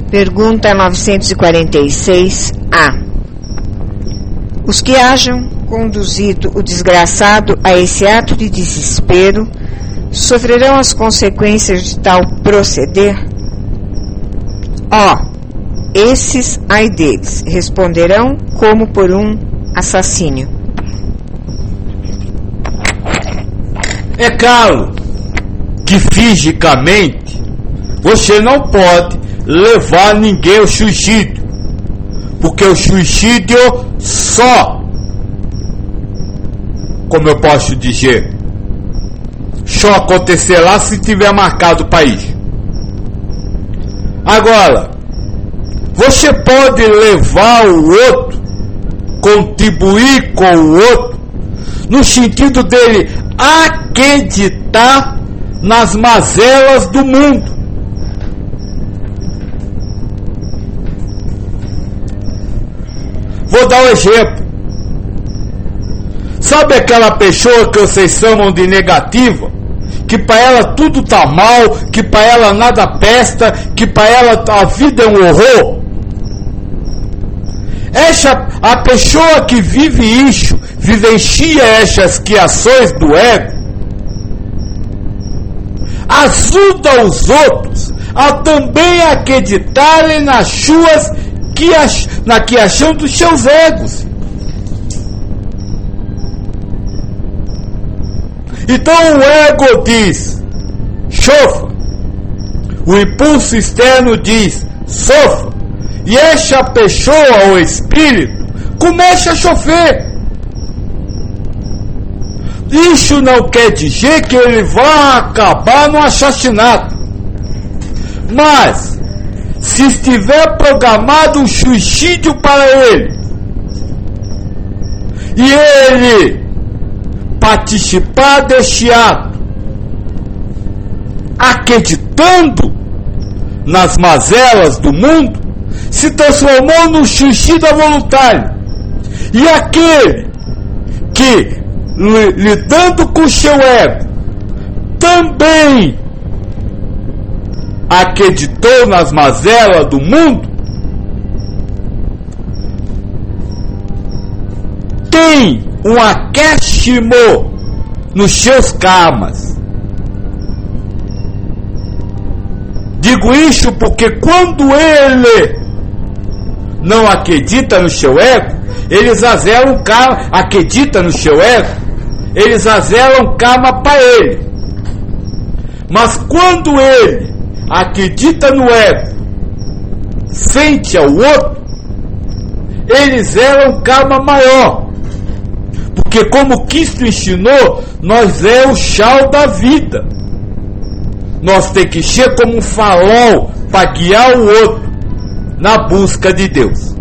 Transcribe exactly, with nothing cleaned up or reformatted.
Pergunta novecentos e quarenta e seis A. Os que hajam conduzido o desgraçado a esse ato de desespero sofrerão as consequências de tal proceder? Ó, esses, ai deles, responderão como por um assassínio. É claro que fisicamente você não pode levar ninguém ao suicídio, porque o suicídio só, como eu posso dizer, só acontecerá se tiver marcado o país. Agora, você pode levar o outro, contribuir com o outro, no sentido dele acreditar nas mazelas do mundo. Vou dar um exemplo. Sabe aquela pessoa que vocês chamam de negativa? Que para ela tudo tá mal, que para ela nada presta, que para ela a vida é um horror? Essa, a pessoa que vive isso, vivencia essas criações do ego, ajuda os outros a também acreditarem nas suas na criação dos seus egos. Então o ego diz, sofra. O impulso externo diz, sofra. E essa pessoa, o espírito, começa a sofrer. Isso não quer dizer que ele vai acabar no assassinato. Mas, se estiver programado um suicídio para ele, e ele participar deste ato, acreditando nas mazelas do mundo, se transformou num suicida voluntário. E aquele que, lidando com o seu ego, também acreditou nas mazelas do mundo, tem um acréscimo nos seus karmas. Digo isso porque quando ele não acredita no seu ego, eles azelam karma, acredita no seu ego, eles azelam karma para ele. Mas quando ele acredita no ego, frente ao outro, eles eram karma maior. Porque como Cristo ensinou, nós é o chão da vida. Nós temos que ser como um farol para guiar o outro na busca de Deus.